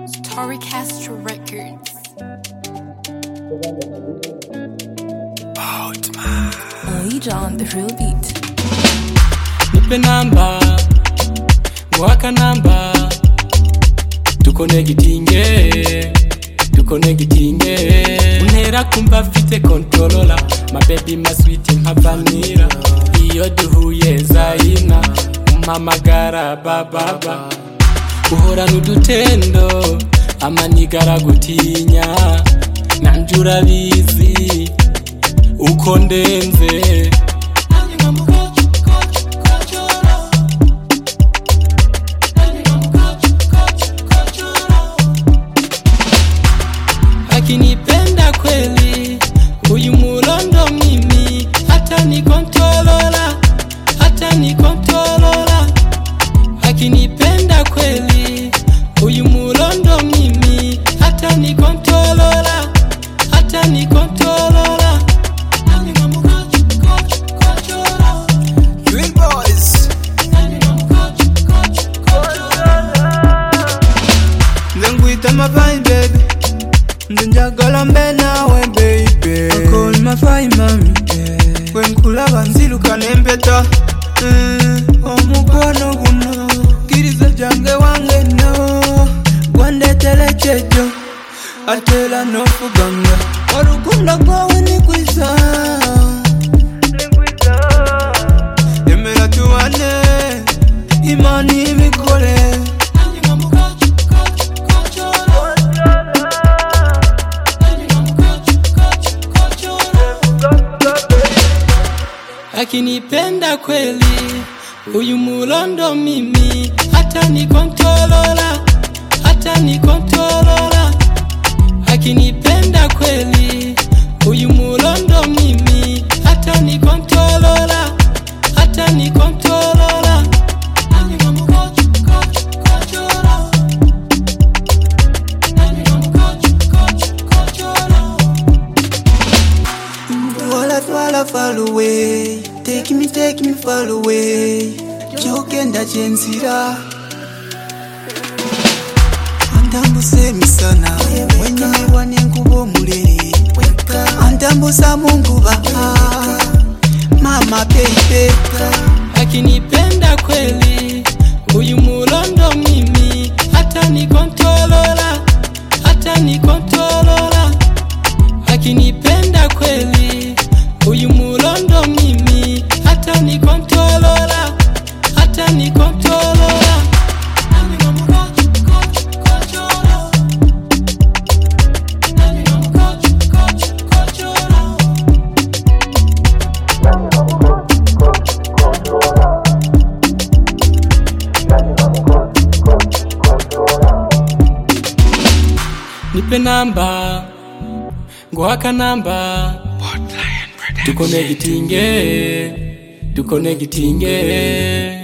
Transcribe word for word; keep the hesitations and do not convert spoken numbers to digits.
Storycast Records. Aija on the real beat. Nipe namba, mwaka namba, tukone gitinge, tukone gitinge. Unera kumva fite controlola, my baby my sweet my vanilla. Iyo duhuye zaina, umamagara bababa. Uhora n'udutendo, amanigara gutinya, nanjura bizi, uko ndenze. Akinipenda kweli, huyu mulondo mimi, hata ni kontrolola, hata ni kontrolola. Akinipenda kweli, huyu mulondo mimi, hata ni kontrolola, hata ni kontrolola. Twin boys. Ndenguita my fine baby, ndenjagala mbe nawe baby. I call my fine mommy, yeah. Wenkulaba nziruka nempeta, mm, omukwano guno kiriza jange wange no, gwandetele chejo atela nofuganga, orukunda kwawe nikwiza, emera tuwane imani ibikole. Akinipenda kweli, huyu mulondo mimi, hata ni kontrolola, hata ni kontrolola. Akinipenda kweli, huyu mulondo mimi, hata ni kontrolola, hata ni kontrolola. Twala twala fall away, take me take me fall away, jogenda jenzira andambuse misana wenye wane nkubo mulere andambusa munguba mama baby. Akinipenda kweli, huyu mulondo mimi, hata ni kontrolola, hata ni kontrolola. Akinipenda kweli, huyu mulondo mimi, hata ni kontrolola, hata ni kontrolola. Nipe namba, ngwaka namba, tukone gitinge, tukone gitinge.